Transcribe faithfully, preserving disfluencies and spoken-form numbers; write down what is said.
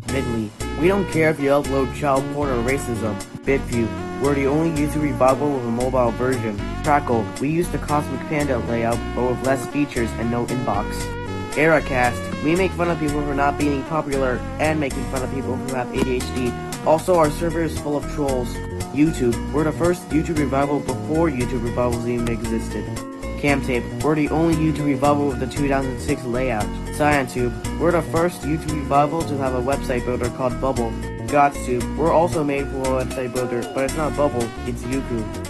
Midley. We don't care if you upload child porn or racism. BitView. We're the only YouTube revival with a mobile version. Crackle. We use the Cosmic Panda layout, but with less features and no inbox. Eracast. We make fun of people for not being popular and making fun of people who have A D H D. Also, our server is full of trolls. YouTube. We're the first YouTube revival before YouTube revivals even existed. Camtape. We're the only YouTube revival with the two thousand six layout. ScienceTube. We're the first YouTube revival to have a website builder called Bubble. GodsTube. We're also made for a website builder, but it's not Bubble, it's Yuku.